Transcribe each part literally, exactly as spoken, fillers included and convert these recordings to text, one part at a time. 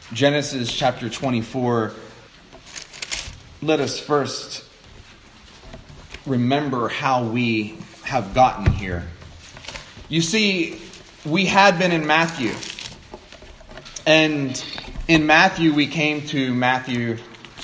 Genesis chapter twenty-four, let us first remember how we have gotten here. You see, we had been in Matthew. And in Matthew, we came to Matthew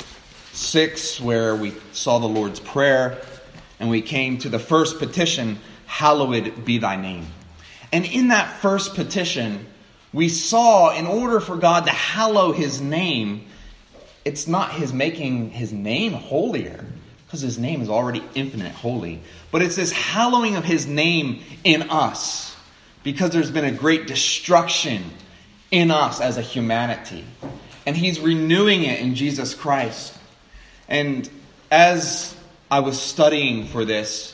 six, where we saw the Lord's Prayer. And we came to the first petition, hallowed be thy name. And in that first petition, we saw in order for God to hallow his name, it's not his making his name holier, because his name is already infinite holy. But it's this hallowing of his name in us, because there's been a great destruction in us as a humanity. And he's renewing it in Jesus Christ. And as I was studying for this,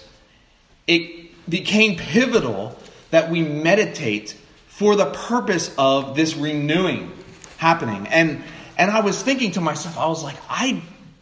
it became pivotal that we meditate for the purpose of this renewing happening. And and I was thinking to myself, I was like, I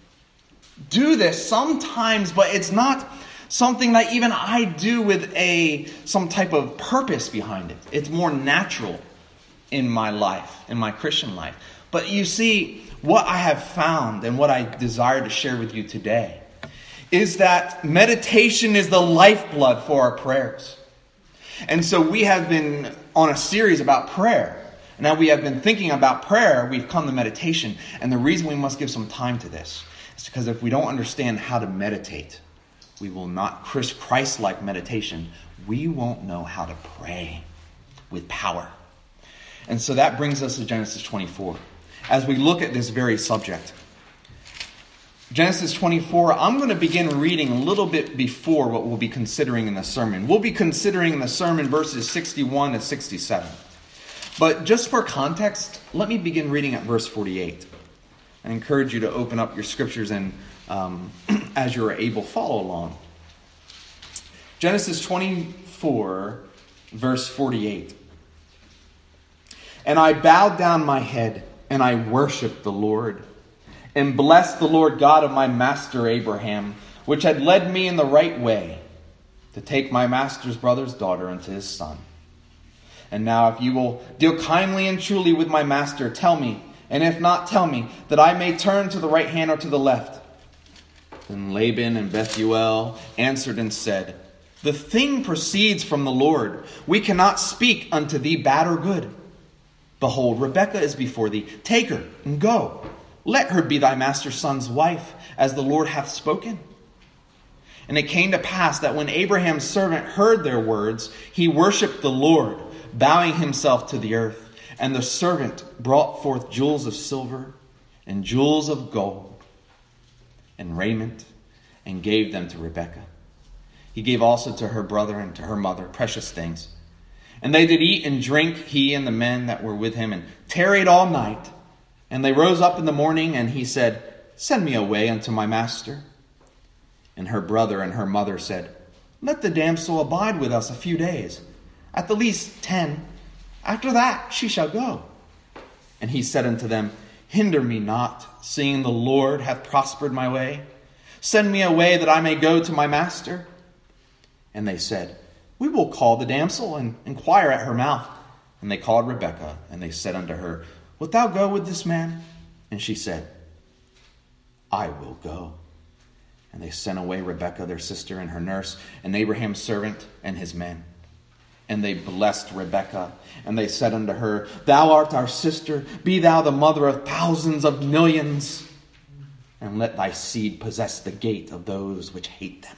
do this sometimes, but it's not something that even I do with a some type of purpose behind it. It's more natural in my life, in my Christian life. But you see, what I have found and what I desire to share with you today is that meditation is the lifeblood for our prayers. And so we have been on a series about prayer. Now we have been thinking about prayer. We've come to meditation. And the reason we must give some time to this is because if we don't understand how to meditate, we will not, Christ-like meditation, we won't know how to pray with power. And so that brings us to Genesis twenty-four. As we look at this very subject, Genesis twenty-four, I'm going to begin reading a little bit before what we'll be considering in the sermon. We'll be considering in the sermon verses sixty-one to sixty-seven. But just for context, let me begin reading at verse forty-eight. I encourage you to open up your scriptures and um, as you're able, follow along. Genesis twenty-four, verse forty-eight. And I bowed down my head and I worshiped the Lord, and blessed the Lord God of my master Abraham, which had led me in the right way, to take my master's brother's daughter unto his son. And now if you will deal kindly and truly with my master, tell me, and if not, tell me, that I may turn to the right hand or to the left. Then Laban and Bethuel answered and said, the thing proceeds from the Lord. We cannot speak unto thee bad or good. Behold, Rebekah is before thee. Take her and go. Let her be thy master's son's wife, as the Lord hath spoken. And it came to pass that when Abraham's servant heard their words, he worshipped the Lord, bowing himself to the earth. And the servant brought forth jewels of silver and jewels of gold and raiment, and gave them to Rebekah. He gave also to her brother and to her mother precious things. And they did eat and drink, he and the men that were with him, and tarried all night. And they rose up in the morning, and he said, send me away unto my master. And her brother and her mother said, let the damsel abide with us a few days, at the least ten. After that she shall go. And he said unto them, hinder me not, seeing the Lord hath prospered my way. Send me away that I may go to my master. And they said, we will call the damsel and inquire at her mouth. And they called Rebekah, and they said unto her, wilt thou go with this man? And she said, I will go. And they sent away Rebekah their sister and her nurse, and Abraham's servant and his men. And they blessed Rebekah, and they said unto her, thou art our sister, be thou the mother of thousands of millions, and let thy seed possess the gate of those which hate them.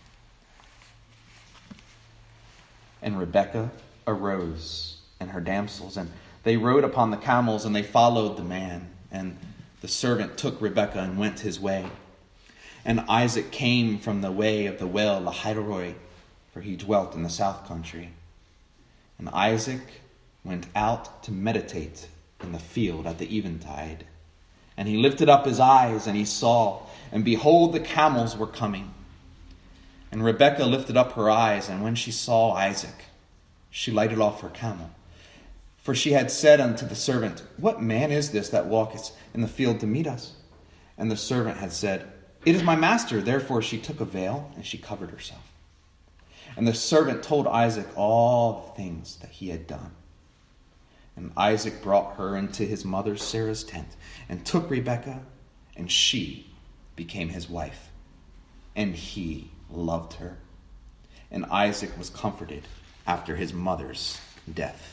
And Rebekah arose, and her damsels, and they rode upon the camels, and they followed the man. And the servant took Rebekah and went his way. And Isaac came from the way of the well Lahairoi, for he dwelt in the south country. And Isaac went out to meditate in the field at the eventide. And he lifted up his eyes, and he saw, and behold, the camels were coming. And Rebekah lifted up her eyes, and when she saw Isaac, she lighted off her camel. For she had said unto the servant, what man is this that walketh in the field to meet us? And the servant had said, it is my master. Therefore she took a veil, and she covered herself. And the servant told Isaac all the things that he had done. And Isaac brought her into his mother Sarah's tent and took Rebekah, and she became his wife. And he loved her. And Isaac was comforted after his mother's death.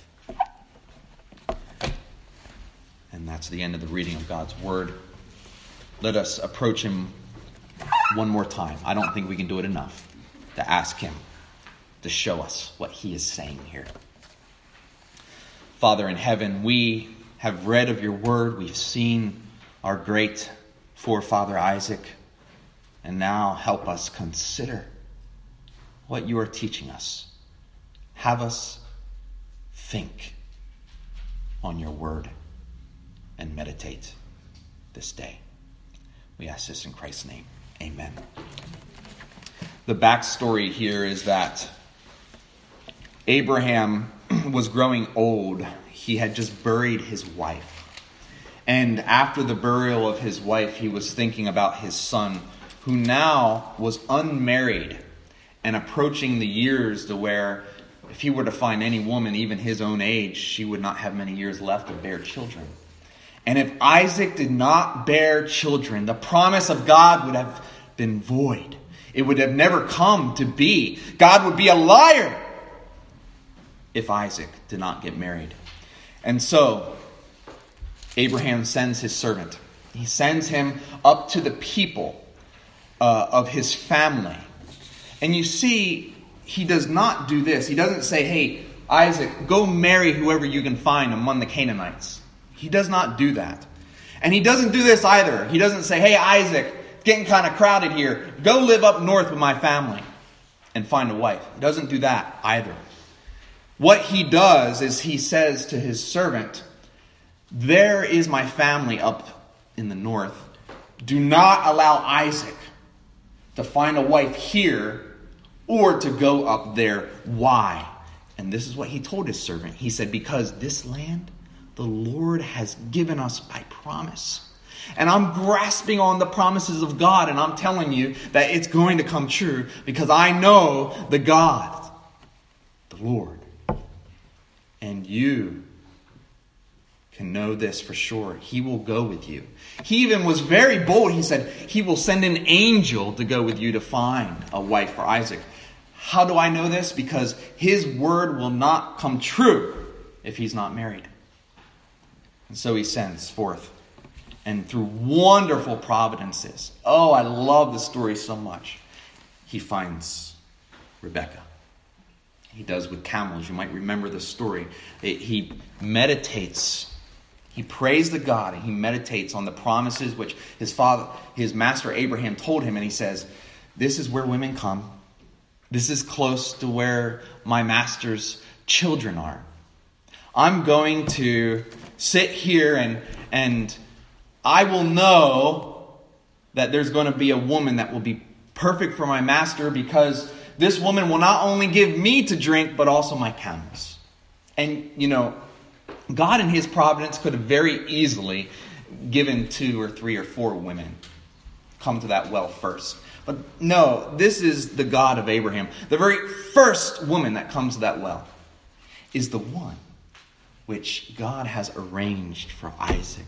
And that's the end of the reading of God's word. Let us approach him one more time. I don't think we can do it enough to ask him to show us what he is saying here. Father in heaven, we have read of your word. We've seen our great forefather Isaac. And now help us consider what you are teaching us. Have us think on your word and meditate this day. We ask this in Christ's name. Amen. The backstory here is that Abraham was growing old. He had just buried his wife. And after the burial of his wife, he was thinking about his son, who now was unmarried and approaching the years to where if he were to find any woman, even his own age, she would not have many years left to bear children. And if Isaac did not bear children, the promise of God would have been void. It would have never come to be. God would be a liar if Isaac did not get married. And so, Abraham sends his servant. He sends him up to the people uh, of his family. And you see, he does not do this. He doesn't say, hey, Isaac, go marry whoever you can find among the Canaanites. He does not do that. And he doesn't do this either. He doesn't say, hey, Isaac, it's getting kind of crowded here. Go live up north with my family and find a wife. He doesn't do that either. What he does is he says to his servant, there is my family up in the north. Do not allow Isaac to find a wife here or to go up there. Why? And this is what he told his servant. He said, because this land the Lord has given us by promise. And I'm grasping on the promises of God, and I'm telling you that it's going to come true because I know the God, the Lord. And you can know this for sure. He will go with you. He even was very bold. He said he will send an angel to go with you to find a wife for Isaac. How do I know this? Because his word will not come true if he's not married. And so he sends forth. And through wonderful providences, oh, I love the story so much, he finds Rebekah. He does with camels. You might remember the story. He meditates. He prays to God and he meditates on the promises which his father, his master Abraham told him. And he says, this is where women come. This is close to where my master's children are. I'm going to sit here and, and I will know that there's going to be a woman that will be perfect for my master because this woman will not only give me to drink, but also my camels. And, you know, God in his providence could have very easily given two or three or four women come to that well first. But no, this is the God of Abraham. The very first woman that comes to that well is the one which God has arranged for Isaac.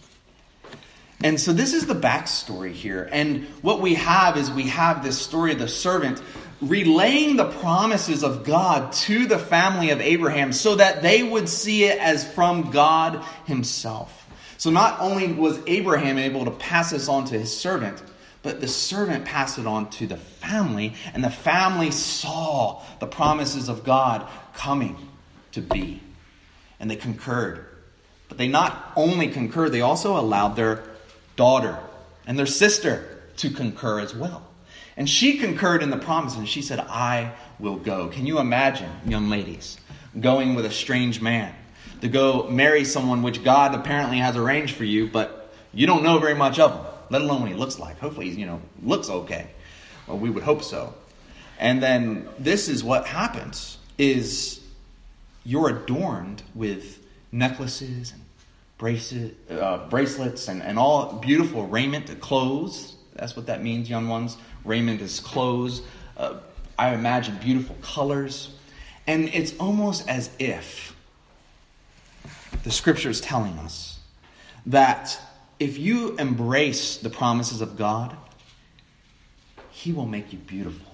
And so this is the backstory here. And what we have is we have this story of the servant relaying the promises of God to the family of Abraham so that they would see it as from God himself. So not only was Abraham able to pass this on to his servant, but the servant passed it on to the family, and the family saw the promises of God coming to be. And they concurred. But they not only concurred, they also allowed their daughter and their sister to concur as well. And she concurred in the promise, and she said, I will go. Can you imagine, young ladies, going with a strange man to go marry someone which God apparently has arranged for you, but you don't know very much of him, let alone what he looks like. Hopefully, he, you know, looks okay. Well, we would hope so. And then this is what happens, is you're adorned with necklaces and bracelet, uh, bracelets and, and all beautiful raiment, clothes. That's what that means, young ones. Raiment is clothes. Uh, I imagine beautiful colors. And it's almost as if the scripture is telling us that if you embrace the promises of God, he will make you beautiful.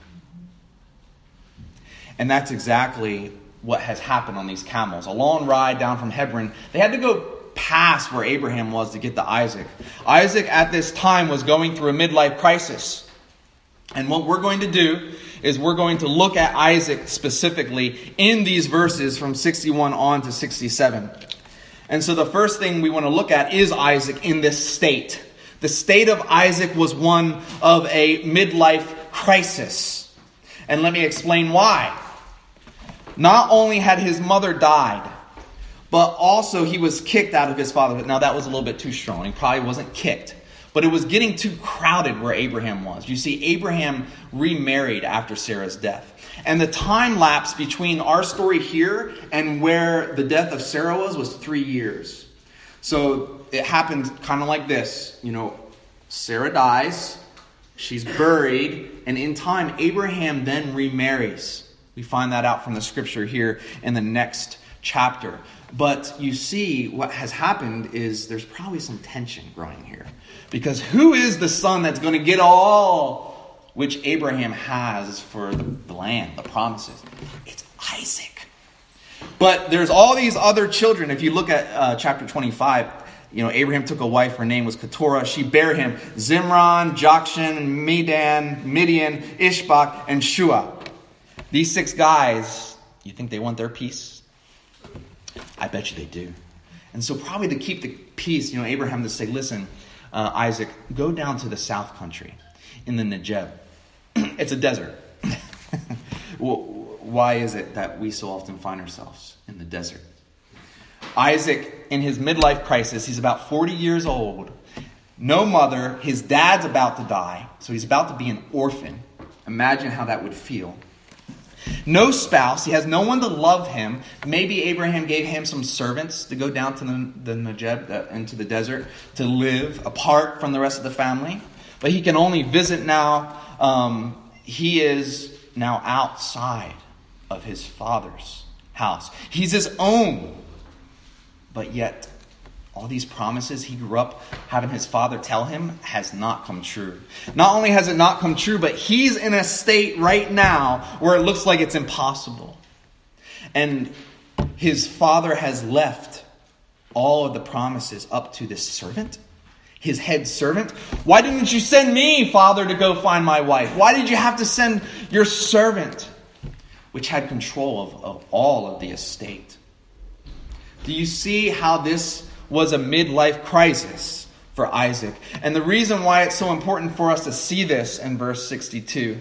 And that's exactly what has happened on these camels. A long ride down from Hebron. They had to go past where Abraham was to get to Isaac. Isaac at this time was going through a midlife crisis. And what we're going to do is we're going to look at Isaac specifically in these verses from sixty-one on to sixty-seven. And so the first thing we want to look at is Isaac in this state. The state of Isaac was one of a midlife crisis. And let me explain why. Not only had his mother died, but also he was kicked out of his father. Now that was a little bit too strong. He probably wasn't kicked. But it was getting too crowded where Abraham was. You see, Abraham remarried after Sarah's death. And the time lapse between our story here and where the death of Sarah was was three years. So it happened kind of like this. You know, Sarah dies, she's buried, and in time, Abraham then remarries. We find that out from the scripture here in the next chapter. But you see, what has happened is there's probably some tension growing here. Because who is the son that's going to get all which Abraham has for the land, the promises? It's Isaac. But there's all these other children. If you look at uh, chapter twenty-five, you know, Abraham took a wife. Her name was Keturah. She bare him Zimran, Jokshan, Medan, Midian, Ishbak, and Shua. These six guys, you think they want their peace? I bet you they do. And so probably to keep the peace, you know, Abraham to say, listen, uh, Isaac, go down to the south country in the Negev. It's a desert. Well, why is it that we so often find ourselves in the desert? Isaac, in his midlife crisis, he's about forty years old. No mother. His dad's about to die. So he's about to be an orphan. Imagine how that would feel. No spouse. He has no one to love him. Maybe Abraham gave him some servants to go down to the, the Negev, uh, into the desert, to live apart from the rest of the family. But he can only visit now. Um, he is now outside of his father's house. He's his own. But yet, all these promises he grew up having his father tell him has not come true. Not only has it not come true, but he's in a state right now where it looks like it's impossible. And his father has left all of the promises up to this servant, his head servant. Why didn't you send me, father, to go find my wife? Why did you have to send your servant, which had control of, of all of the estate? Do you see how this was a midlife crisis for Isaac? And the reason why it's so important for us to see this in verse sixty-two.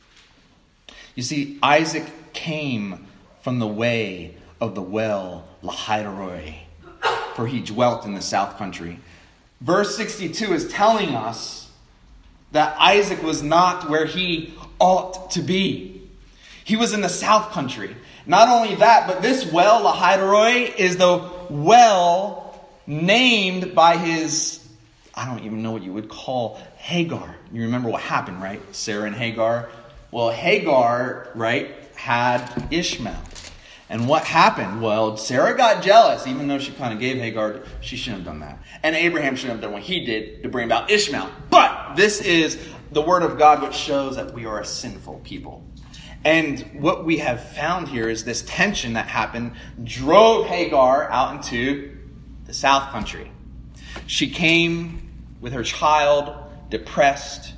You see, Isaac came from the way of the well Lahairoi, for he dwelt in the south country. Verse sixty-two is telling us that Isaac was not where he ought to be. He was in the south country. Not only that, but this well, Lahairoi, is the well named by his, I don't even know what you would call Hagar. You remember what happened, right? Sarah and Hagar. Well, Hagar, right, had Ishmael. And what happened? Well, Sarah got jealous, even though she kind of gave Hagar, she shouldn't have done that. And Abraham shouldn't have done what he did to bring about Ishmael. But this is the word of God, which shows that we are a sinful people. And what we have found here is this tension that happened drove Hagar out into the south country. She came with her child, depressed,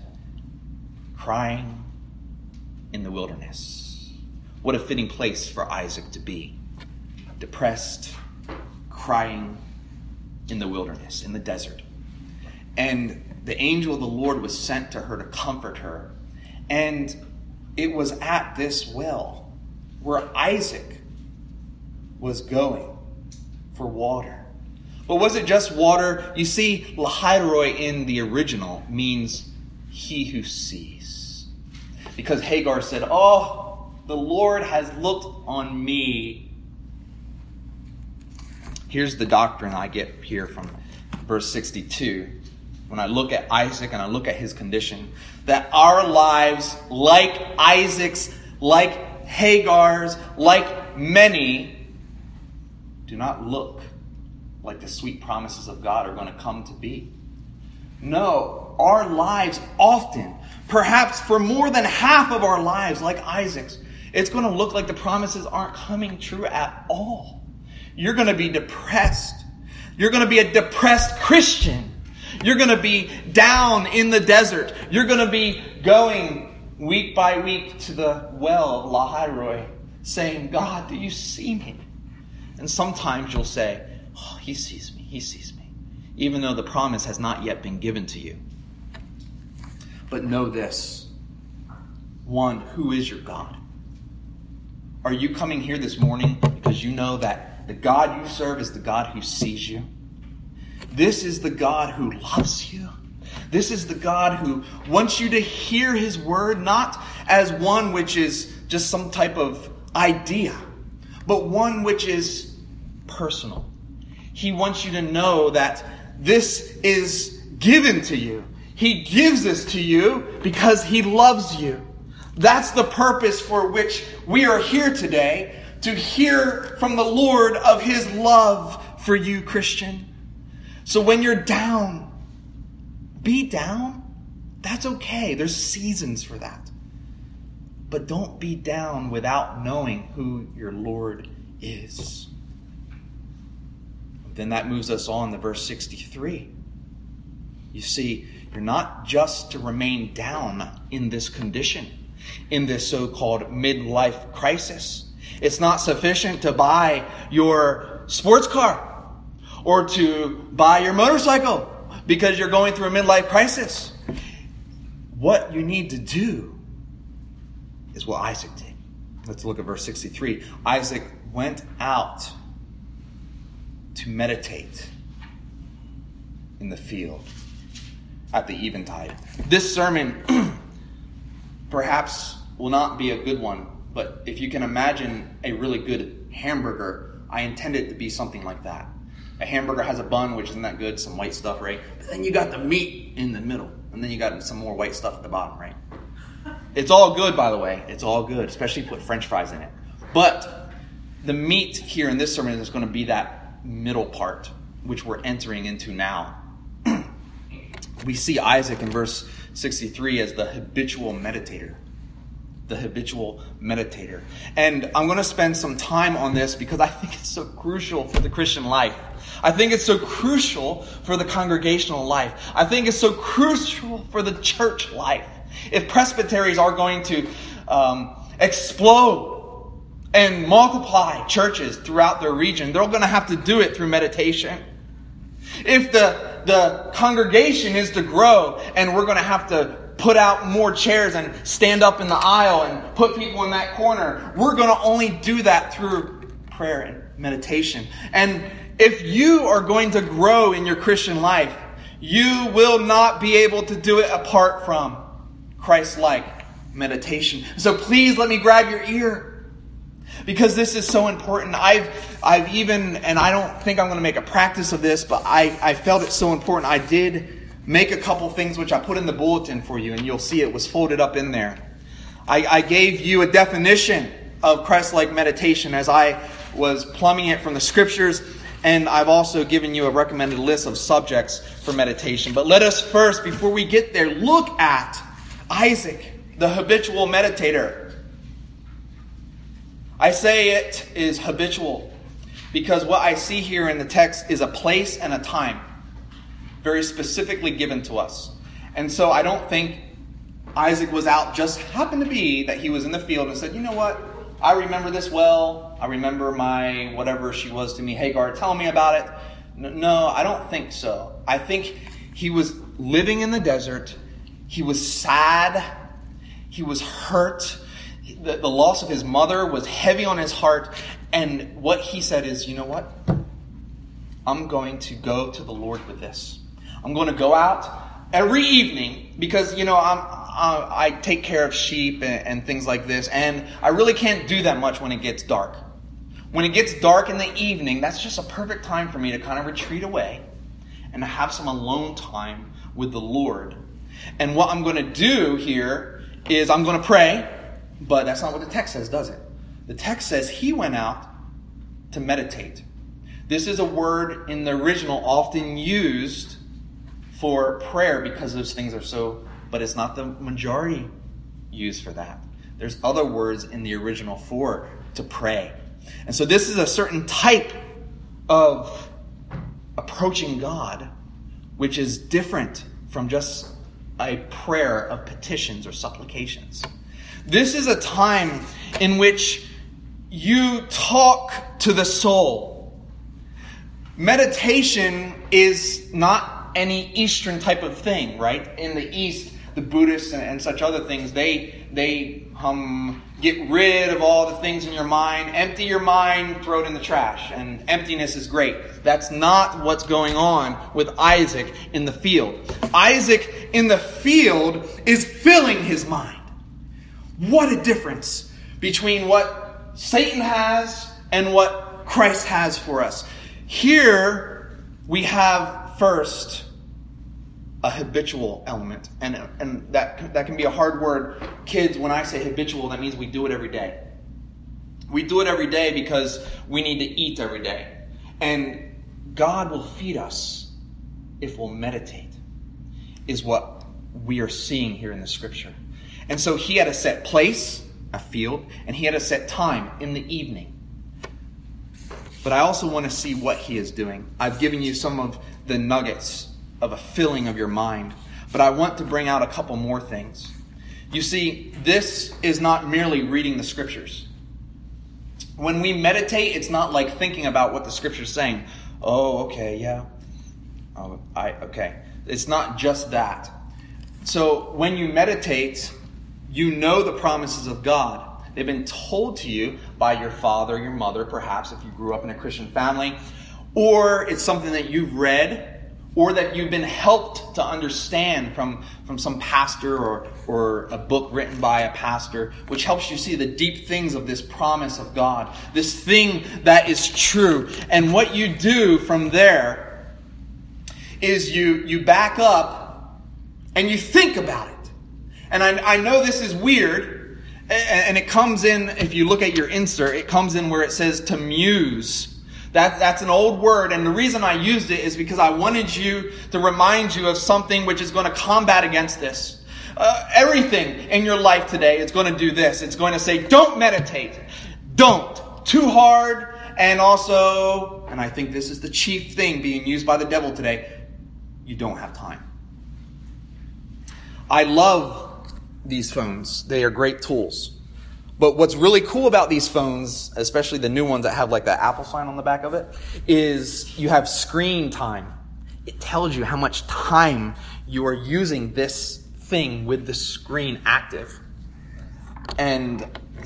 crying in the wilderness. What a fitting place for Isaac to be. Depressed, crying in the wilderness, in the desert. And the angel of the Lord was sent to her to comfort her. And it was at this well where Isaac was going for water. But was it just water? You see, Lahairoi in the original means he who sees. Because Hagar said, oh, the Lord has looked on me. Here's the doctrine I get here from verse sixty-two. When I look at Isaac and I look at his condition, that our lives, like Isaac's, like Hagar's, like many, do not look like the sweet promises of God are going to come to be. No, our lives often, perhaps for more than half of our lives, like Isaac's, it's going to look like the promises aren't coming true at all. You're going to be depressed. You're going to be a depressed Christian. You're going to be down in the desert. You're going to be going week by week to the well of Lahairoi, saying, God, do you see me? And sometimes you'll say, oh, he sees me, he sees me, even though the promise has not yet been given to you. But know this. One, who is your God? Are you coming here this morning because you know that the God you serve is the God who sees you? This is the God who loves you. This is the God who wants you to hear his word, not as one which is just some type of idea, but one which is personal. He wants you to know that this is given to you. He gives this to you because he loves you. That's the purpose for which we are here today, to hear from the Lord of his love for you, Christian. So when you're down, be down. That's okay. There's seasons for that. But don't be down without knowing who your Lord is. Then that moves us on to verse sixty-three. You see, you're not just to remain down in this condition, in this so-called midlife crisis. It's not sufficient to buy your sports car or to buy your motorcycle because you're going through a midlife crisis. What you need to do is what Isaac did. Let's look at verse sixty-three. Isaac went out to meditate in the field at the eventide. This sermon perhaps will not be a good one, but if you can imagine a really good hamburger, I intend it to be something like that. A hamburger has a bun, which isn't that good, some white stuff, right? But then you got the meat in the middle, and then you got some more white stuff at the bottom, right? It's all good, by the way. It's all good, especially put French fries in it. But the meat here in this sermon is going to be that middle part, which we're entering into now. We see Isaac in verse sixty-three as the habitual meditator. The habitual meditator. And I'm going to spend some time on this because I think it's so crucial for the Christian life. I think it's so crucial for the congregational life. I think it's so crucial for the church life. If presbyteries are going to um, explode and multiply churches throughout their region, they're going to have to do it through meditation. If the, the congregation is to grow and we're going to have to put out more chairs and stand up in the aisle and put people in that corner, we're going to only do that through prayer and meditation. And if you are going to grow in your Christian life, you will not be able to do it apart from Christ-like meditation. So please let me grab your ear, because this is so important. I've I've even, and I don't think I'm going to make a practice of this, but I, I felt it so important. I did make a couple things which I put in the bulletin for you, and you'll see it was folded up in there. I, I gave you a definition of Christ-like meditation as I was plumbing it from the scriptures, and I've also given you a recommended list of subjects for meditation. But let us first, before we get there, look at Isaac, the habitual meditator. I say it is habitual because what I see here in the text is a place and a time very specifically given to us. And so I don't think Isaac was out, just happened to be that he was in the field and said, you know what, I remember this well. I remember my whatever she was to me, Hagar, tell me about it. No, I don't think so. I think he was living in the desert. He was sad. He was hurt. The, the loss of his mother was heavy on his heart. And what he said is, you know what? I'm going to go to the Lord with this. I'm going to go out every evening because, you know, I'm, I, I take care of sheep and, and things like this. And I really can't do that much when it gets dark. When it gets dark in the evening, that's just a perfect time for me to kind of retreat away and to have some alone time with the Lord. And what I'm going to do here is I'm going to pray, but that's not what the text says, does it? The text says he went out to meditate. This is a word in the original often used for prayer because those things are so, but it's not the majority used for that. There's other words in the original for to pray. And so this is a certain type of approaching God, which is different from just a prayer of petitions or supplications. This is a time in which you talk to the soul. Meditation is not any Eastern type of thing, right? In the East, the Buddhists and, and such other things, they they um, get rid of all the things in your mind, empty your mind, throw it in the trash, and emptiness is great. That's not what's going on with Isaac in the field. Isaac in the field is filling his mind. What a difference between what Satan has and what Christ has for us. Here we have first a habitual element. And, and that, that can be a hard word. Kids, when I say habitual, that means we do it every day. We do it every day because we need to eat every day. And God will feed us if we'll meditate, is what we are seeing here in the scripture. And so he had a set place, a field, and he had a set time in the evening. But I also want to see what he is doing. I've given you some of the nuggets of a filling of your mind, but I want to bring out a couple more things. You see, this is not merely reading the scriptures. When we meditate, it's not like thinking about what the scripture's saying. Oh, okay, yeah. Oh, I okay. It's not just that. So when you meditate, you know the promises of God. They've been told to you by your father, your mother, perhaps if you grew up in a Christian family, or it's something that you've read, or that you've been helped to understand from, from some pastor or, or a book written by a pastor, which helps you see the deep things of this promise of God, this thing that is true. And what you do from there is you, you back up and you think about it. And I, I know this is weird, and it comes in, if you look at your insert, it comes in where it says to muse. That, that's an old word, and the reason I used it is because I wanted you to remind you of something which is going to combat against this. Uh, everything in your life today is going to do this. It's going to say, don't meditate. Don't. Too hard, and also, and I think this is the chief thing being used by the devil today, you don't have time. I love these phones. They are great tools. But what's really cool about these phones, especially the new ones that have like the Apple sign on the back of it, is you have screen time. It tells you how much time you are using this thing with the screen active. And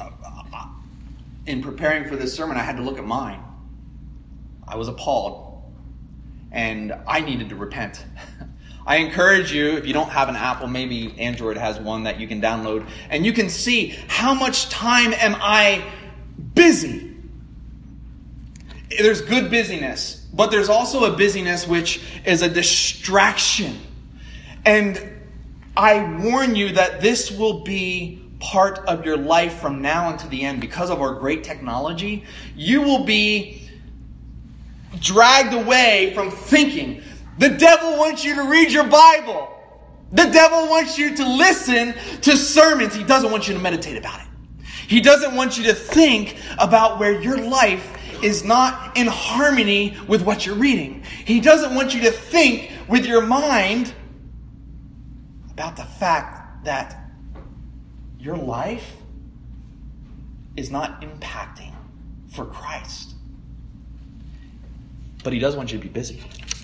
in preparing for this sermon, I had to look at mine. I was appalled. And I needed to repent. I encourage you, if you don't have an Apple, maybe Android has one that you can download, and you can see how much time am I busy. There's good busyness, but there's also a busyness which is a distraction. And I warn you that this will be part of your life from now until the end because of our great technology. You will be dragged away from thinking. The devil wants you to read your Bible. The devil wants you to listen to sermons. He doesn't want you to meditate about it. He doesn't want you to think about where your life is not in harmony with what you're reading. He doesn't want you to think with your mind about the fact that your life is not impacting for Christ. But he does want you to be busy.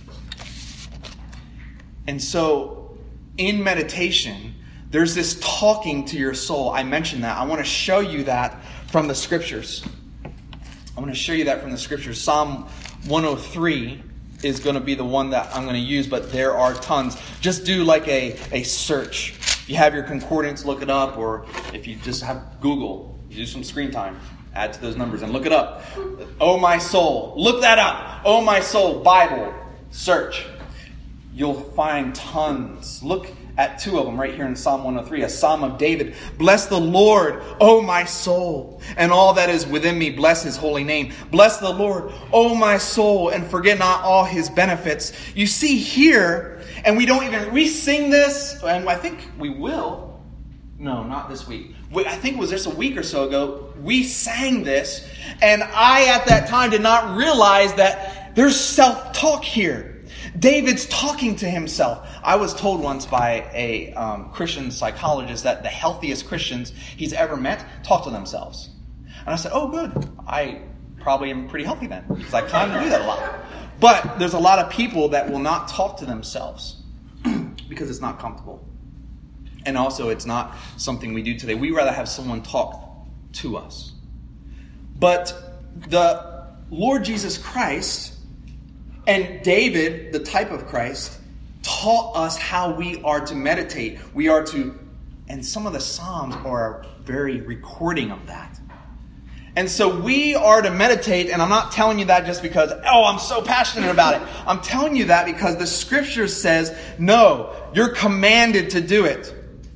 And so, in meditation, there's this talking to your soul. I mentioned that. I want to show you that from the scriptures. I want to show you that from the scriptures. Psalm one oh three is going to be the one that I'm going to use, but there are tons. Just do like a, a search. If you have your concordance, look it up. Or if you just have Google, you do some screen time. Add to those numbers and look it up. Oh, my soul. Look that up. Oh, my soul. Bible. Search. you'll find tons. Look at two of them right here in Psalm one oh three, a Psalm of David. Bless the Lord, O my soul, and all that is within me, bless his holy name. Bless the Lord, O my soul, and forget not all his benefits. You see here, and we don't even, we sing this, and I think we will. No, not this week. I think it was just a week or so ago, we sang this, and I at that time did not realize that there's self-talk here. David's talking to himself. I was told once by a um, Christian psychologist that the healthiest Christians he's ever met talk to themselves. And I said, oh, good. I probably am pretty healthy then, because I kind of do that a lot. But there's a lot of people that will not talk to themselves because it's not comfortable. And also, it's not something we do today. We rather have someone talk to us. But the Lord Jesus Christ and David, the type of Christ, taught us how we are to meditate. We are to, and some of the Psalms are a very recording of that. And so we are to meditate, and I'm not telling you that just because, oh, I'm so passionate about it. I'm telling you that because the Scripture says, no, you're commanded to do it.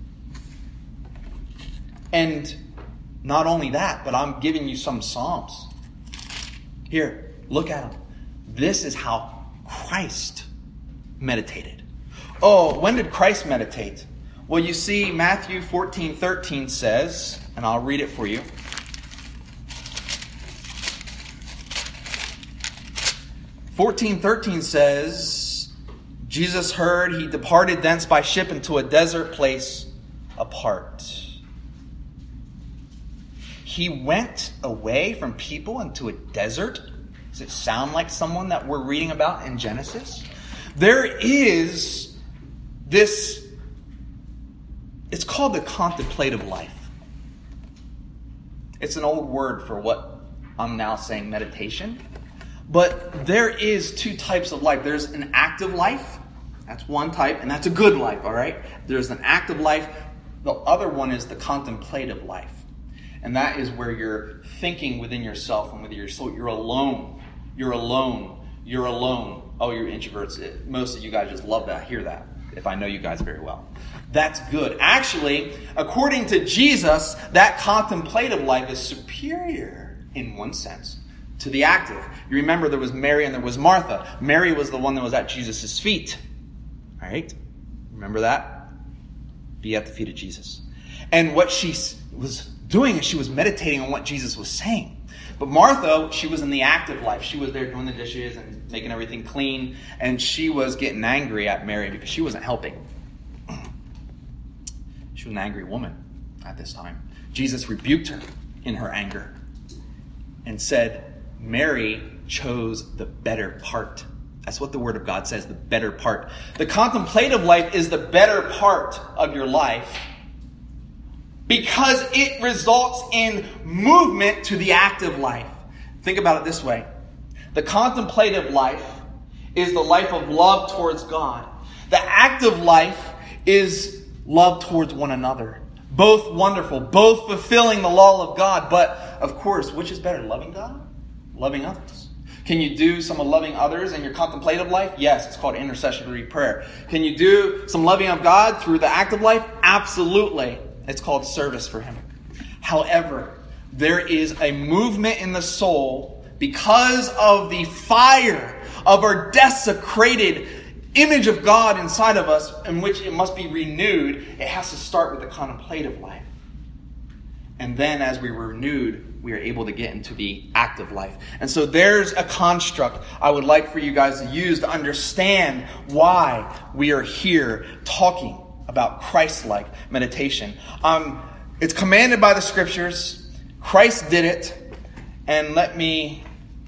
And not only that, but I'm giving you some Psalms. Here, look at them. This is how Christ meditated. Oh, when did Christ meditate? Well, you see, Matthew fourteen thirteen says, and I'll read it for you. fourteen thirteen says, Jesus heard, he departed thence by ship into a desert place apart. He went away from people into a desert. Does it sound like someone that we're reading about in Genesis? There is this, it's called the contemplative life. It's an old word for what I'm now saying meditation. But there is two types of life. There's an active life. That's one type, and that's a good life, all right? There's an active life. The other one is the contemplative life. And that is where you're thinking within yourself and with your soul. You're alone. You're alone. You're alone. Oh, you're introverts. Most of you guys just love that. Hear that. If I know you guys very well. That's good. Actually, according to Jesus, that contemplative life is superior in one sense to the active. You remember there was Mary and there was Martha. Mary was the one that was at Jesus' feet. All right? Remember that? Be at the feet of Jesus. And what she was doing is she was meditating on what Jesus was saying. But Martha, she was in the active life. She was there doing the dishes and making everything clean. And she was getting angry at Mary because she wasn't helping. She was an angry woman at this time. Jesus rebuked her in her anger and said, Mary chose the better part. That's what the Word of God says, the better part. The contemplative life is the better part of your life because it results in movement to the active life. Think about it this way. The contemplative life is the life of love towards God. The active life is love towards one another. Both wonderful, both fulfilling the law of God. But, of course, which is better, loving God? Loving others. Can you do some of loving others in your contemplative life? Yes, it's called intercessory prayer. Can you do some loving of God through the active life? Absolutely. It's called service for Him. However, there is a movement in the soul because of the fire of our desecrated image of God inside of us, in which it must be renewed. It has to start with the contemplative life. And then as we were renewed, we are able to get into the active life. And so there's a construct I would like for you guys to use to understand why we are here talking about Christ-like meditation. Um, it's commanded by the Scriptures. Christ did it. And let me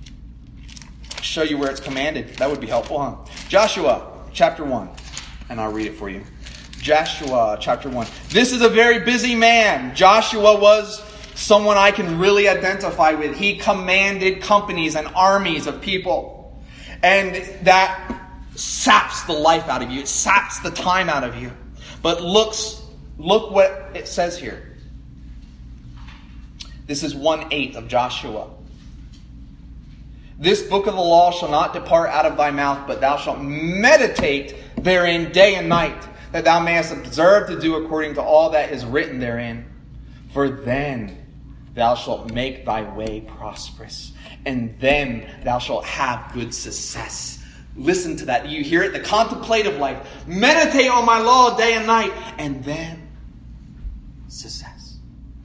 show you where it's commanded. That would be helpful, huh? Joshua chapter one. And I'll read it for you. Joshua chapter one. This is a very busy man. Joshua was someone I can really identify with. He commanded companies and armies of people. And that saps the life out of you. It saps the time out of you. But looks, look what it says here. This is one eight of Joshua. This book of the law shall not depart out of thy mouth, but thou shalt meditate therein day and night, that thou mayest observe to do according to all that is written therein. For then thou shalt make thy way prosperous, and then thou shalt have good success. Listen to that. You hear it? The contemplative life. Meditate on my law day and night, and then success.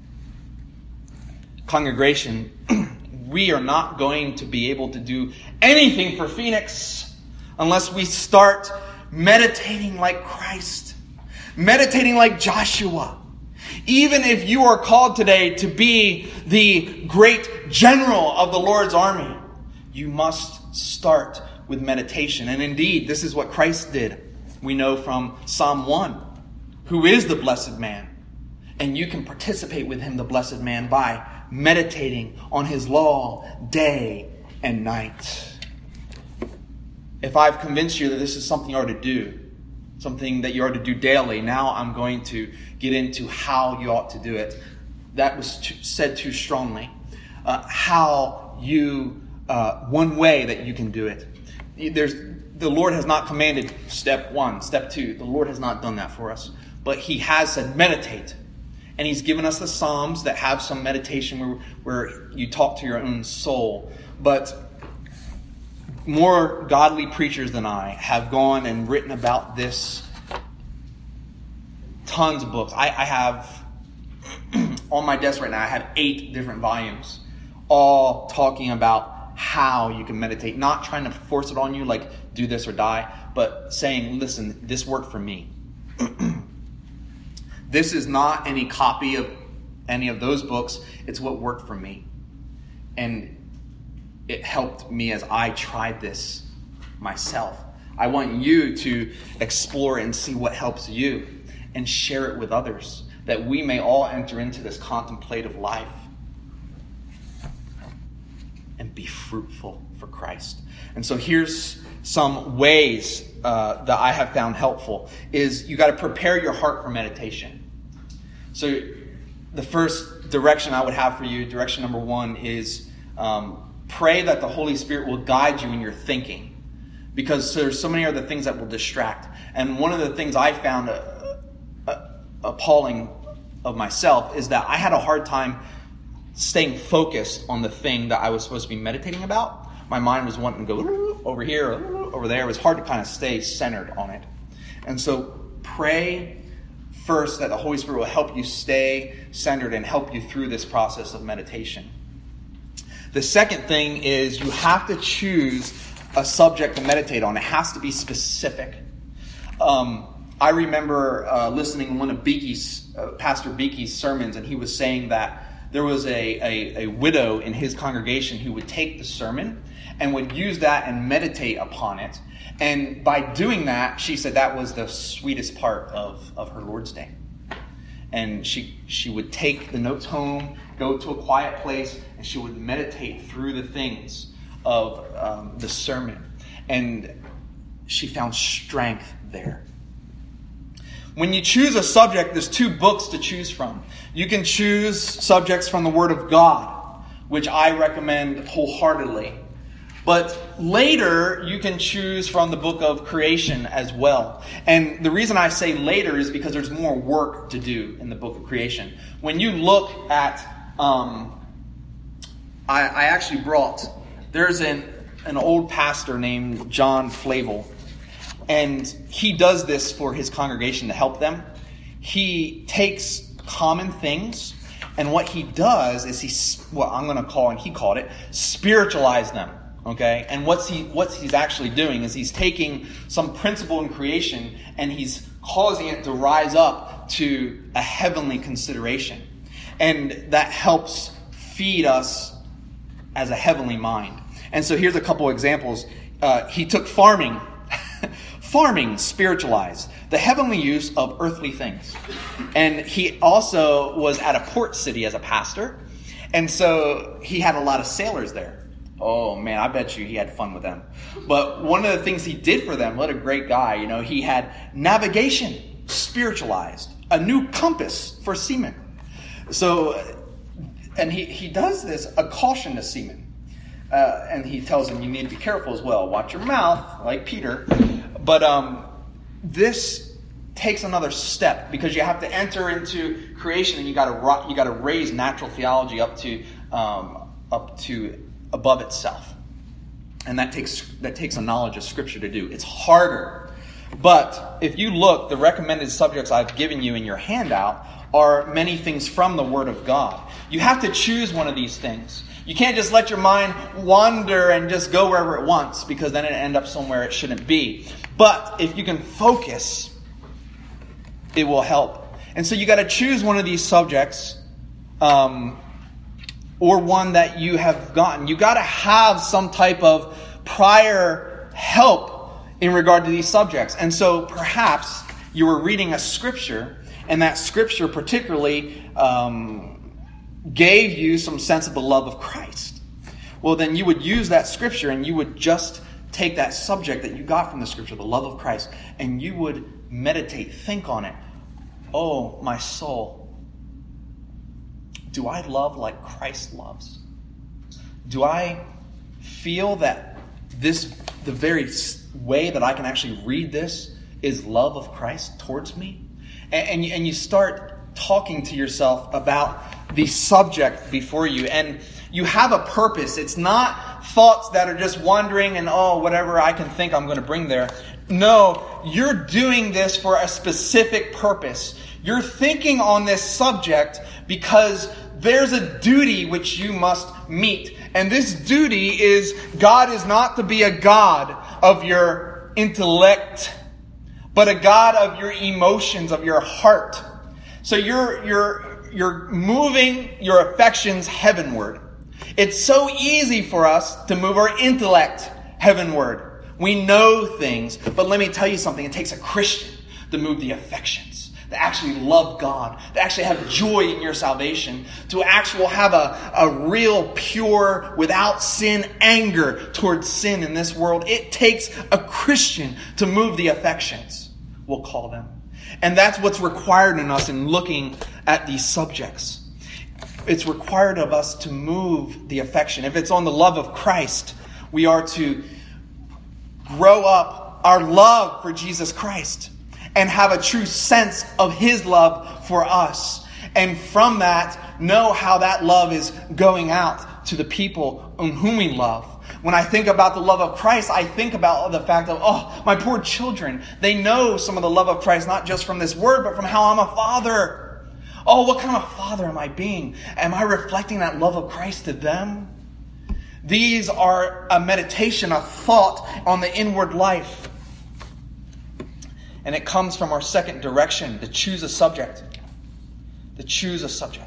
Congregation, we are not going to be able to do anything for Phoenix unless we start meditating like Christ, meditating like Joshua. Even if you are called today to be the great general of the Lord's army, you must start with meditation. And indeed, this is what Christ did. We know from Psalm one, who is the blessed man. And you can participate with him, the blessed man, by meditating on his law day and night. If I've convinced you that this is something you are to do, something that you are to do daily, now I'm going to get into how you ought to do it. That was too, said too strongly. Uh, how you, uh, one way that you can do it. There's, the Lord has not commanded step one, step two. The Lord has not done that for us. But he has said meditate. And he's given us the Psalms that have some meditation where, where you talk to your own soul. But more godly preachers than I have gone and written about this. Tons of books. I, I have, on my desk right now, I have eight different volumes, all talking about how you can meditate. Not trying to force it on you like do this or die, but saying, listen, this worked for me. This is not any copy of any of those books. It's what worked for me. And it helped me as I tried this myself. I want you to explore and see what helps you and share it with others, that we may all enter into this contemplative life and be fruitful for Christ. And so here's some ways uh, that I have found helpful. Is you got to prepare your heart for meditation. So the first direction I would have for you, direction number one, is um, pray that the Holy Spirit will guide you in your thinking, because there's so many other things that will distract. And one of the things I found uh, uh, appalling of myself is that I had a hard time staying focused on the thing that I was supposed to be meditating about. My mind was wanting to go over here, over there. It was hard to kind of stay centered on it. And so pray first that the Holy Spirit will help you stay centered and help you through this process of meditation. The second thing is you have to choose a subject to meditate on. It has to be specific. Um, I remember uh, listening to one of Beaky's, uh, Pastor Beaky's sermons, and he was saying that there was a, a, a widow in his congregation who would take the sermon and would use that and meditate upon it. And by doing that, she said that was the sweetest part of, of her Lord's Day. And she she would take the notes home, go to a quiet place, and she would meditate through the things of um, the sermon. And she found strength there. When you choose a subject, there's two books to choose from. You can choose subjects from the Word of God, which I recommend wholeheartedly. But later, you can choose from the book of creation as well. And the reason I say later is because there's more work to do in the book of creation. When you look at, um, I, I actually brought, there's an, an old pastor named John Flavel. And he does this for his congregation to help them. He takes common things, and what he does is he, what I'm going to call, and he called it, spiritualize them. Okay, and what's he what he's actually doing is he's taking some principle in creation and he's causing it to rise up to a heavenly consideration. And that helps feed us as a heavenly mind. And so here's a couple examples. Uh, he took farming, farming spiritualized, the heavenly use of earthly things. And he also was at a port city as a pastor. And so he had a lot of sailors there. Oh, man, I bet you he had fun with them. But one of the things he did for them, what a great guy, you know, he had navigation spiritualized, a new compass for seamen. So, and he, he does this, a caution to seamen. Uh, and he tells them you need to be careful as well. Watch your mouth, like Peter. But um, this takes another step because you have to enter into creation and you got to you got to raise natural theology up to um, up to above itself, and that takes that takes a knowledge of Scripture to do. It's harder, but if you look, the recommended subjects I've given you in your handout are many things from the Word of God. You have to choose one of these things. You can't just let your mind wander and just go wherever it wants, because then it end up somewhere it shouldn't be. But if you can focus, it will help. And so you got to choose one of these subjects, um, or one that you have gotten. You got to have some type of prior help in regard to these subjects. And so perhaps you were reading a scripture, and that scripture particularly um, gave you some sense of the love of Christ. Well, then you would use that scripture and you would just take that subject that you got from the scripture, the love of Christ, and you would meditate, think on it. Oh, my soul, do I love like Christ loves? Do I feel that this, the very way that I can actually read this is love of Christ towards me? And, and, you, and you start talking to yourself about the subject before you, and you have a purpose. It's not thoughts that are just wandering and, oh, whatever I can think I'm going to bring there. No, you're doing this for a specific purpose. You're thinking on this subject because there's a duty which you must meet. And this duty is, God is not to be a God of your intellect, but a God of your emotions, of your heart. So you're you're you're moving your affections heavenward. It's so easy for us to move our intellect heavenward. We know things, but let me tell you something. It takes a Christian to move the affections, to actually love God, to actually have joy in your salvation, to actually have a, a real, pure, without sin anger towards sin in this world. It takes a Christian to move the affections, we'll call them. And that's what's required in us in looking at these subjects. It's required of us to move the affection. If it's on the love of Christ, we are to grow up our love for Jesus Christ and have a true sense of His love for us. And from that, know how that love is going out to the people whom we love. When I think about the love of Christ, I think about the fact of, oh, my poor children. They know some of the love of Christ, not just from this word, but from how I'm a father. Oh, what kind of father am I being? Am I reflecting that love of Christ to them? These are a meditation, a thought on the inward life. And it comes from our second direction, to choose a subject. To choose a subject.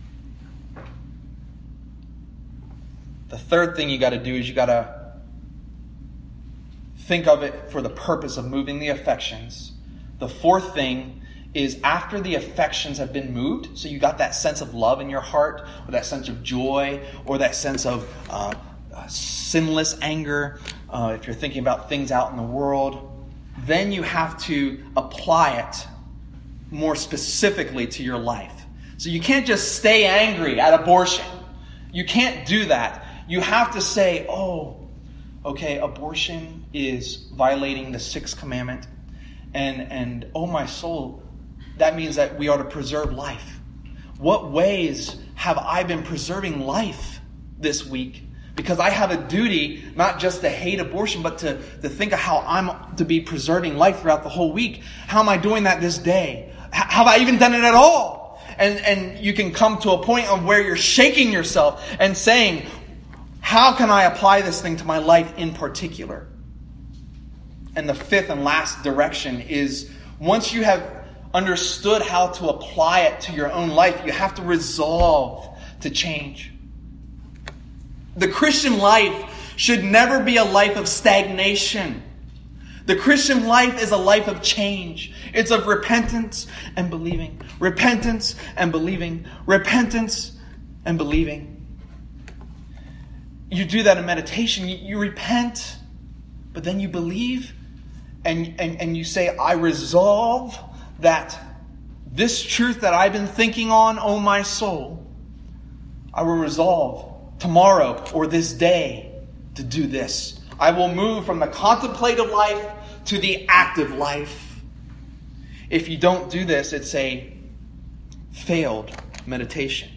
The third thing you got to do is you got to think of it for the purpose of moving the affections. The fourth thing is after the affections have been moved, so you got that sense of love in your heart, or that sense of joy, or that sense of uh, uh, sinless anger, uh, if you're thinking about things out in the world, then you have to apply it more specifically to your life. So you can't just stay angry at abortion. You can't do that. You have to say, oh, okay, abortion is violating the sixth commandment. And, and oh, my soul, that means that we are to preserve life. What ways have I been preserving life this week? Because I have a duty not just to hate abortion, but to, to think of how I'm to be preserving life throughout the whole week. How am I doing that this day? H- have I even done it at all? And, and you can come to a point of where you're shaking yourself and saying, how can I apply this thing to my life in particular? And the fifth and last direction is, once you have understood how to apply it to your own life, you have to resolve to change. The Christian life should never be a life of stagnation. The Christian life is a life of change. It's of repentance and believing. Repentance and believing. Repentance and believing. You do that in meditation. You, you repent, but then you believe, and, and, and you say, I resolve that this truth that I've been thinking on, oh my soul, I will resolve tomorrow or this day to do this. I will move from the contemplative life to the active life. If you don't do this, it's a failed meditation.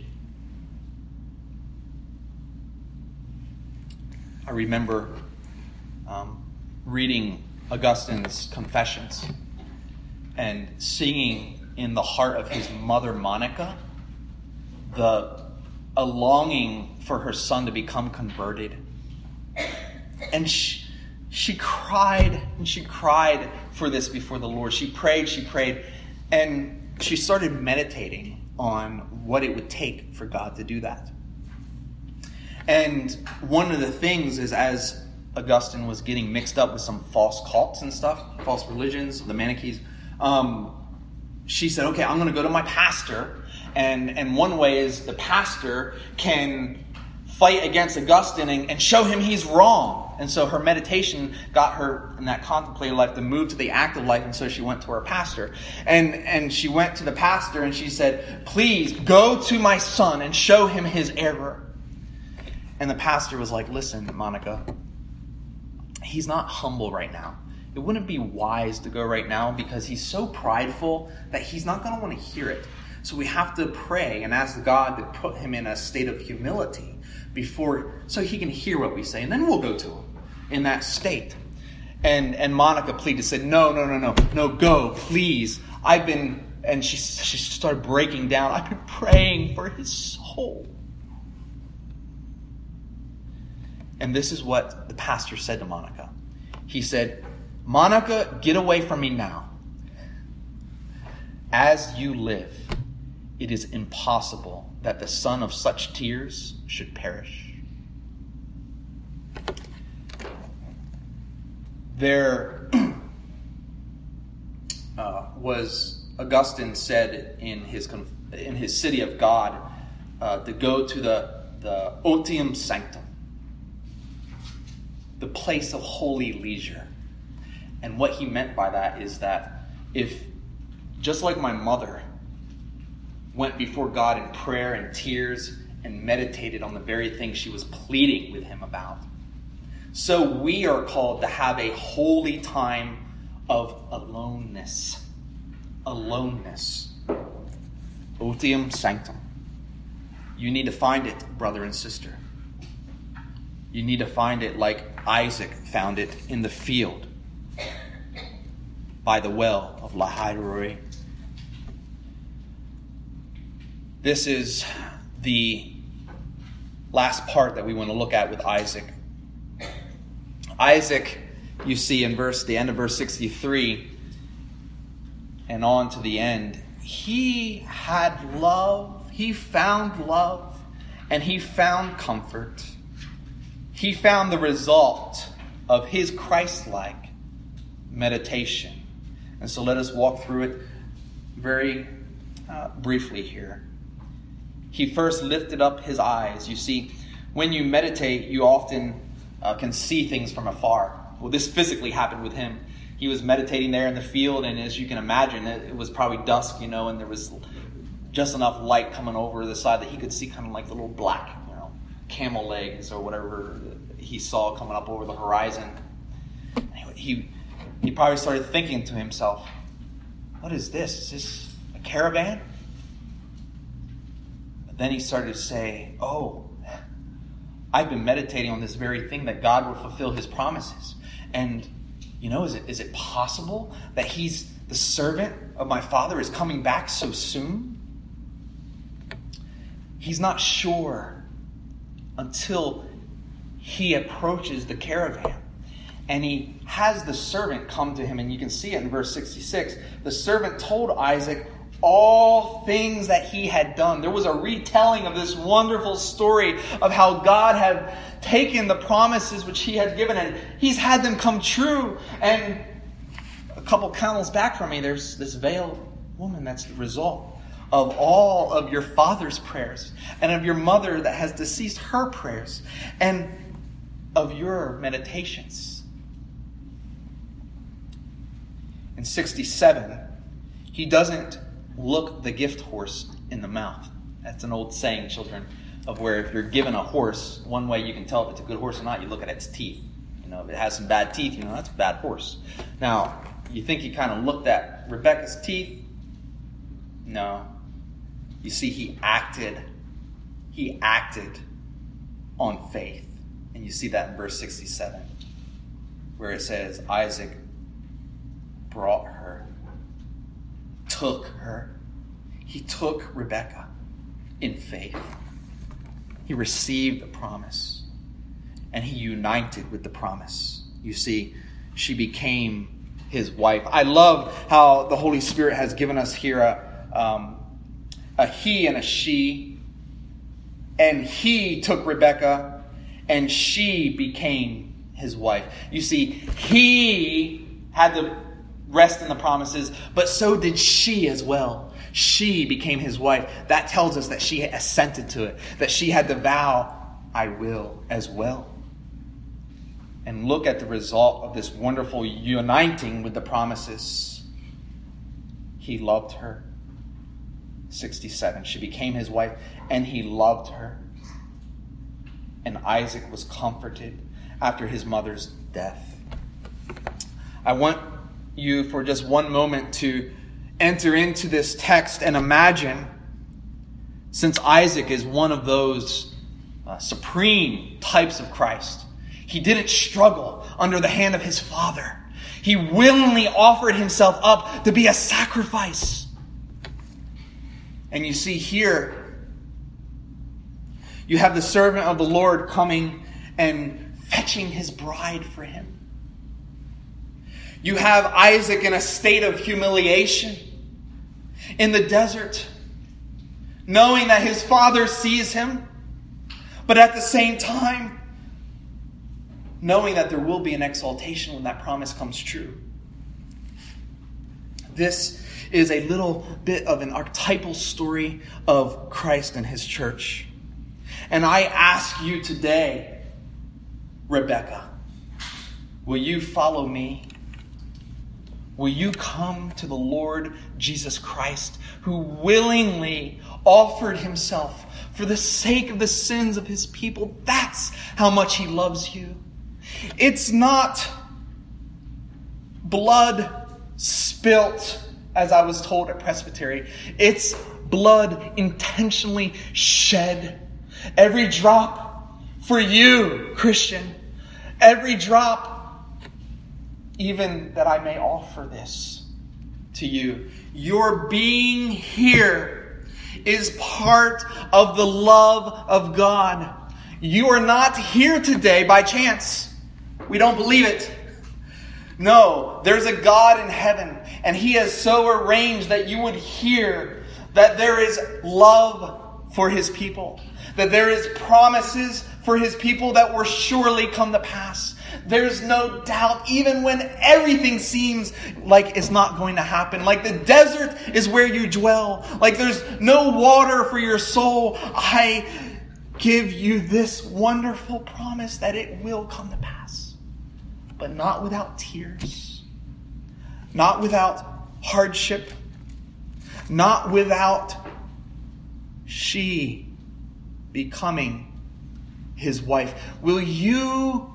I remember um, reading Augustine's Confessions and seeing in the heart of his mother, Monica, the a longing for her son to become converted. And she, she cried and she cried for this before the Lord. She prayed, she prayed, and she started meditating on what it would take for God to do that. And one of the things is, as Augustine was getting mixed up with some false cults and stuff, false religions, the Manichees, um, she said, okay, I'm going to go to my pastor. And, and one way is the pastor can fight against Augustine and, and show him he's wrong. And so her meditation got her in that contemplative life to move to the active life. And so she went to her pastor. And, and she went to the pastor and she said, please go to my son and show him his error. And the pastor was like, listen, Monica, he's not humble right now. It wouldn't be wise to go right now because he's so prideful that he's not going to want to hear it. So we have to pray and ask God to put him in a state of humility before, so he can hear what we say. And then we'll go to him in that state. And and Monica pleaded, said, no, no, no, no, no, go, please. I've been, and she, she started breaking down. I've been praying for his soul. And this is what the pastor said to Monica. He said, Monica, get away from me now. As you live, it is impossible that the son of such tears should perish. There uh, was, Augustine said in his in his City of God, uh, to go to the, the otium sanctum, the place of holy leisure. And what he meant by that is that if, just like my mother went before God in prayer and tears and meditated on the very thing she was pleading with him about, so we are called to have a holy time of aloneness. Aloneness. Otium sanctum. You need to find it, brother and sister. You need to find it like Isaac found it in the field by the well of Lahairoi. This is the last part that we want to look at with Isaac. Isaac, you see in verse the end of verse sixty-three and on to the end, he had love, he found love, and he found comfort. He found the result of his Christ-like meditation. And so let us walk through it very uh, briefly here. He first lifted up his eyes. You see, when you meditate, you often uh, can see things from afar. Well, this physically happened with him. He was meditating there in the field, and as you can imagine, it, it was probably dusk, you know, and there was just enough light coming over the side that he could see kind of like the little black, you know, camel legs or whatever he saw coming up over the horizon. He he probably started thinking to himself, what is this? Is this a caravan? But then he started to say, oh, I've been meditating on this very thing, that God will fulfill his promises. And, you know, is it is it possible that he's the servant of my father is coming back so soon? He's not sure until he approaches the caravan. And he has the servant come to him, and you can see it in verse sixty-six. The servant told Isaac all things that he had done. There was a retelling of this wonderful story of how God had taken the promises which he had given, and he's had them come true. And a couple camels back from me, there's this veiled woman that's the result of all of your father's prayers, and of your mother that has deceased her prayers, and of your meditations. In sixty-seven, he doesn't look the gift horse in the mouth. That's an old saying, children, of where if you're given a horse, one way you can tell if it's a good horse or not, you look at its teeth. You know, if it has some bad teeth, you know, that's a bad horse. Now, You think he kind of looked at Rebekah's teeth? No. You see, he acted. He acted on faith. And you see that in verse sixty-seven, where it says, Isaac brought her, took her. He took Rebekah in faith. He received the promise, and he united with the promise. You see, she became his wife. I love how the Holy Spirit has given us here a, um, a he and a she. And he took Rebekah, and she became his wife. You see, he had to rest in the promises, but so did she as well. She became his wife. That tells us that she assented to it, that she had to vow, I will as well. And look at the result of this wonderful uniting with the promises. He loved her. sixty-seven. She became his wife, and he loved her. And Isaac was comforted after his mother's death. I want you for just one moment to enter into this text and imagine, since Isaac is one of those uh, supreme types of Christ, he didn't struggle under the hand of his father. He willingly offered himself up to be a sacrifice. And you see here, you have the servant of the Lord coming and fetching his bride for him. You have Isaac in a state of humiliation in the desert, knowing that his father sees him, but at the same time, knowing that there will be an exaltation when that promise comes true. This is a little bit of an archetypal story of Christ and his church. And I ask you today, Rebekah, will you follow me? Will you come to the Lord Jesus Christ, who willingly offered himself for the sake of the sins of his people? That's how much he loves you. It's not blood spilt, as I was told at Presbytery. It's blood intentionally shed. Every drop for you, Christian. Every drop, even that I may offer this to you. Your being here is part of the love of God. You are not here today by chance. We don't believe it. No, there's a God in heaven, and he has so arranged that you would hear that there is love for his people, that there is promises for his people that will surely come to pass. There's no doubt, even when everything seems like it's not going to happen, like the desert is where you dwell, like there's no water for your soul, I give you this wonderful promise that it will come to pass. But not without tears, not without hardship, not without she becoming his wife. Will you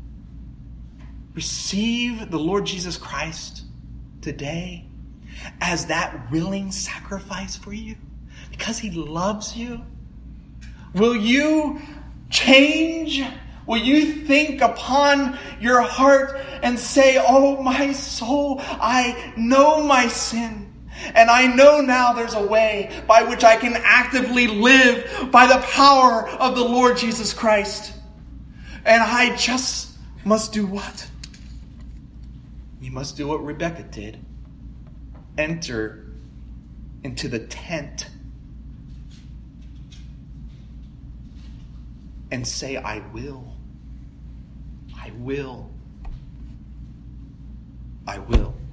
receive the Lord Jesus Christ today as that willing sacrifice for you? Because he loves you? Will you change? Will you think upon your heart and say, oh, my soul, I know my sin. And I know now there's a way by which I can actively live by the power of the Lord Jesus Christ. And I just must do what? You must do what Rebekah did. Enter into the tent and say, I will. I will. I will.